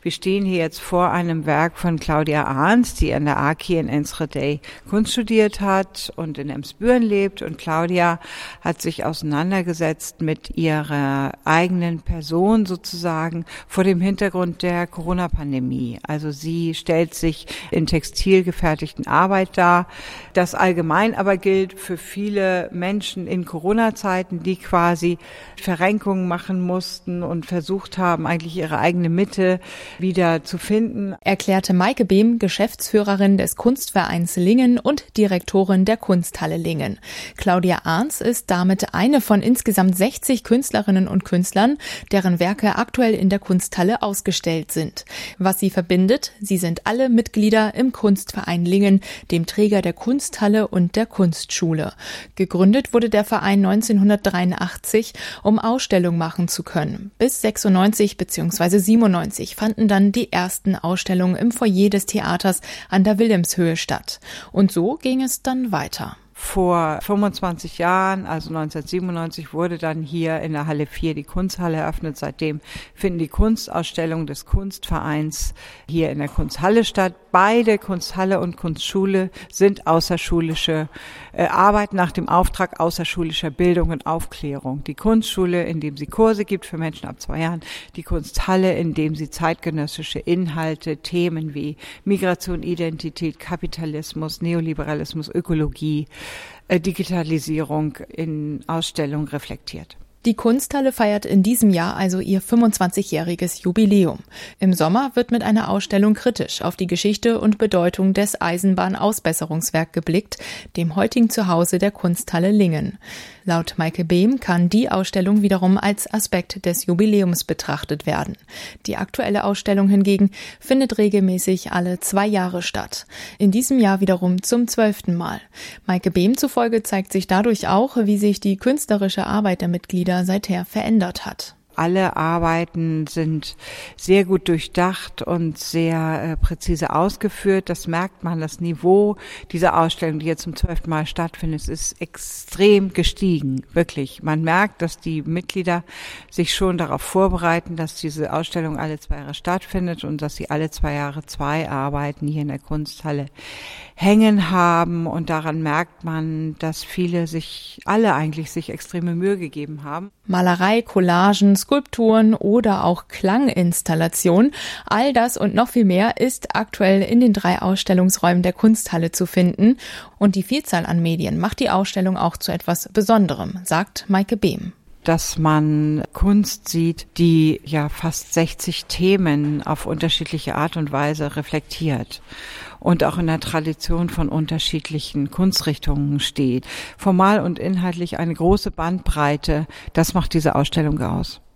Wir stehen hier jetzt vor einem Werk von Claudia Arns, die an der AKI in Enschede Kunst studiert hat und in Emsbüren lebt. Und Claudia hat sich auseinandergesetzt mit ihrer eigenen Person sozusagen vor dem Hintergrund der Corona-Pandemie. Also sie stellt sich in textil gefertigten Arbeit dar. Das allgemein aber gilt für viele Menschen in Corona-Zeiten, die quasi Verrenkungen machen mussten und versucht haben, eigentlich ihre eigene Mitte wieder zu finden. Erklärte Maike Behm, Geschäftsführerin des Kunstvereins Lingen und Direktorin der Kunsthalle Lingen. Claudia Arns ist damit eine von insgesamt 60 Künstlerinnen und Künstlern, deren Werke aktuell in der Kunsthalle ausgestellt sind. Was sie verbindet, sie sind alle Mitglieder im Kunstverein Lingen, dem Träger der Kunsthalle und der Kunstschule. Gegründet wurde der Verein 1983, um Ausstellungen machen zu können. Bis 96 bzw. 97 fanden dann die ersten Ausstellungen im Foyer des Theaters an der Wilhelmshöhe statt. Und so ging es dann weiter. Vor 25 Jahren, also 1997, wurde dann hier in der Halle 4 die Kunsthalle eröffnet. Seitdem finden die Kunstausstellungen des Kunstvereins hier in der Kunsthalle statt. Beide, Kunsthalle und Kunstschule, sind außerschulische Arbeiten nach dem Auftrag außerschulischer Bildung und Aufklärung. Die Kunstschule, indem sie Kurse gibt für Menschen ab 2 Jahren. Die Kunsthalle, indem sie zeitgenössische Inhalte, Themen wie Migration, Identität, Kapitalismus, Neoliberalismus, Ökologie, Digitalisierung in Ausstellungen reflektiert. Die Kunsthalle feiert in diesem Jahr also ihr 25-jähriges Jubiläum. Im Sommer wird mit einer Ausstellung kritisch auf die Geschichte und Bedeutung des Eisenbahnausbesserungswerk geblickt, dem heutigen Zuhause der Kunsthalle Lingen. Laut Maike Behm kann die Ausstellung wiederum als Aspekt des Jubiläums betrachtet werden. Die aktuelle Ausstellung hingegen findet regelmäßig alle 2 Jahre statt. In diesem Jahr wiederum zum 12. Mal. Maike Behm zufolge zeigt sich dadurch auch, wie sich die künstlerische Arbeit der Mitglieder seither verändert hat. Alle Arbeiten sind sehr gut durchdacht und sehr präzise ausgeführt. Das merkt man, das Niveau dieser Ausstellung, die jetzt zum 12. Mal stattfindet, ist extrem gestiegen, wirklich. Man merkt, dass die Mitglieder sich schon darauf vorbereiten, dass diese Ausstellung alle 2 Jahre stattfindet und dass sie alle 2 Jahre 2 Arbeiten hier in der Kunsthalle hängen haben. Und daran merkt man, dass viele alle eigentlich sich extreme Mühe gegeben haben. Malerei, Collagen, Skulpturen oder auch Klanginstallationen. All das und noch viel mehr ist aktuell in den 3 Ausstellungsräumen der Kunsthalle zu finden. Und die Vielzahl an Medien macht die Ausstellung auch zu etwas Besonderem, sagt Maike Behm. Dass man Kunst sieht, die ja fast 60 Themen auf unterschiedliche Art und Weise reflektiert und auch in der Tradition von unterschiedlichen Kunstrichtungen steht. Formal und inhaltlich eine große Bandbreite, das macht diese Ausstellung aus.